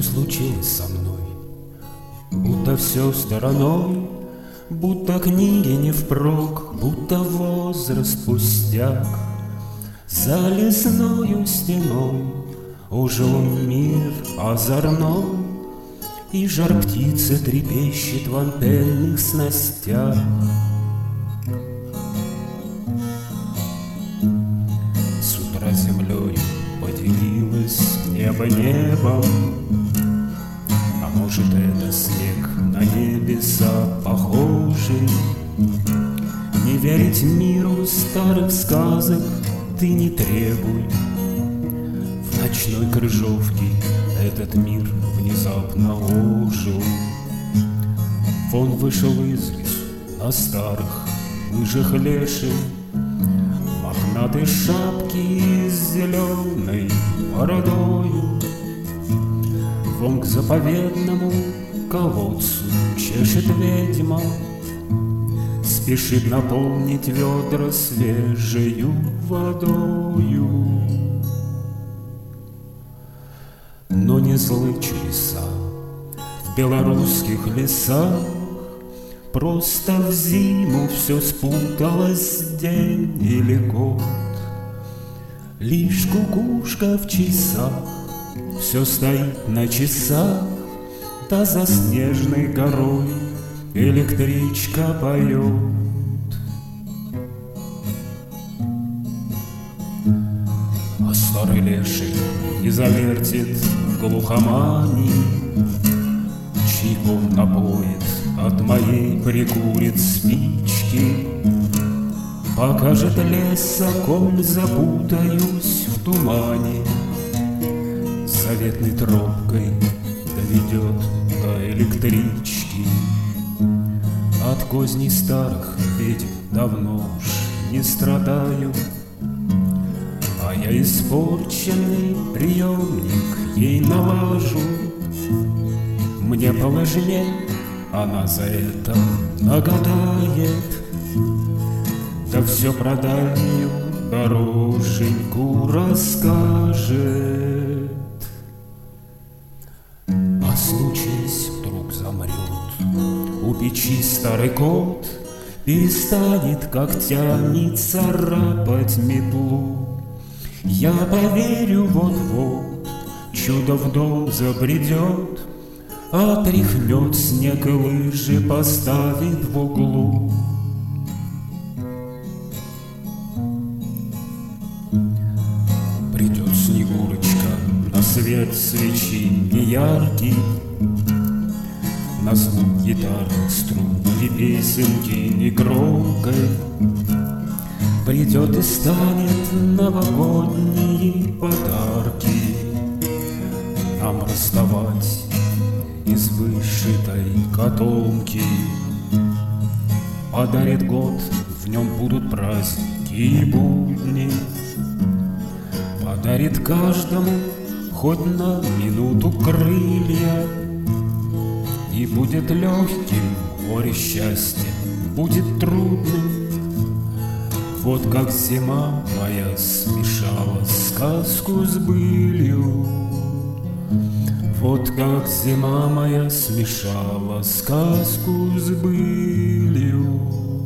случилось со мной? Будто все стороной, будто книги не впрок, будто возраст пустяк. За лесною стеной ужил мир озорной, и жар птицы трепещет в антенных снастях. С утра землей поделилось небо небом, а может, это снег на небеса похожий. Не верить миру старых сказок ты не требуй. В ночной крыжовке этот мир внезапно ожил. Вон вышел из лесу на старых лыжах леший, мохнатой шапки с зеленой бородою. Вон к заповедному колодцу чешет ведьма, спешит наполнить ведра свежею водою. Но не злы чудеса в белорусских лесах, просто в зиму все спуталось, день или год. Лишь кукушка в часах все стоит на часах, да за снежной горой электричка поет. А старый леший не завертит в глухомане, чайком напоит, от моей прикурит спички. Покажет леса, коль запутаюсь в тумане, заветной тропкой доведет до электрички. От козней старых ведьм давно уж не страдаю, а я испорченный приемник ей налажу. Мне поважнее, она за это нагадает, да все про дальнюю дороженьку расскажет. А случись вдруг замрет у печи старый кот, перестанет когтями царапать метлу. Я поверю, вот-вот чудо в дом забредет, отряхнет снег и лыжи поставит в углу. Придет Снегурочка на свет свечи неяркий, на звук гитарных струн и песенки негромкой. Придет и станет новогодние подарки нам расставать из вышитой котомки. Подарит год, в нем будут праздники и будни, подарит каждому хоть на минуту крылья. И будет легким горе счастья, будет трудным. Вот как зима моя смешала сказку с былью. Вот как зима моя смешала сказку с былью.